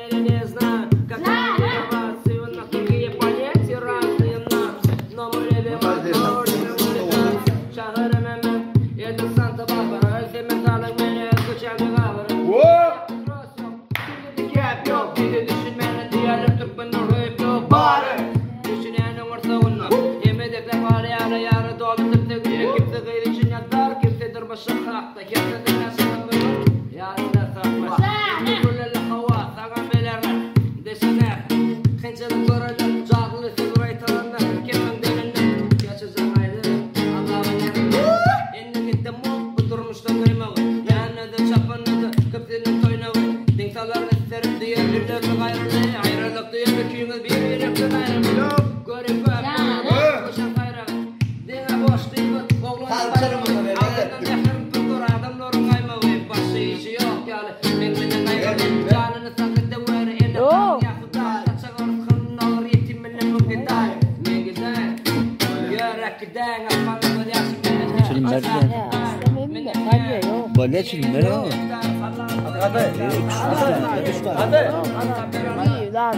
или не знаю, как мотивации у нас другие понятия разные нас, но мы любим шагырым это Санта-Барбара, сементалым меня скучами гавры. Gap yok, bizi düşünmeni diyelim Türkmenler hep yok bari. Düşünenin ortağına, yemedekler var yarı dolu tıktık diye kimse gıyri için yatar, kimsedir başı hakta, kimsedir nasılın bunu, yarıda saklar. Şimdi kullele hava, sağan belerler, deşine, kınçalı görelim, cağlı sivray talanlar, kimin delinler, yaşayacak aydı, Allah'ın yanında. Enni gittim o, bu durmuştan duymağı, yanıda çapanıda, köptenin toynağı, dinsalar isterim diye birlikte gayrılı, ayrılık diye büküğünüz birlikte gayrılı. Görüp öpüm, koşan kayrağı, dine boş değil, oğlun kayrağı, ağzından yakırım tutur, adamların kaymağı, başı işi yok yani, benimle gayrılı, canını sakın da ver, elle kan yakıda, kaçak orkın olur, yetiminin mümkün değil, men gideyim, yörek gideyim, asmanın yaşı Filmler Böyle filmler ha. Hadi. İyi lan.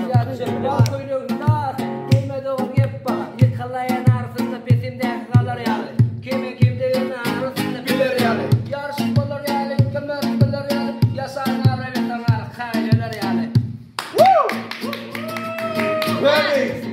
Yıkalayan arasında pesimde kalır yani. Kimi kimdiğinin arasında bilir yani. Yarışık olur yani, kömür bilir yani. Yaşanar ve yanar, kaylanır yani. Ready.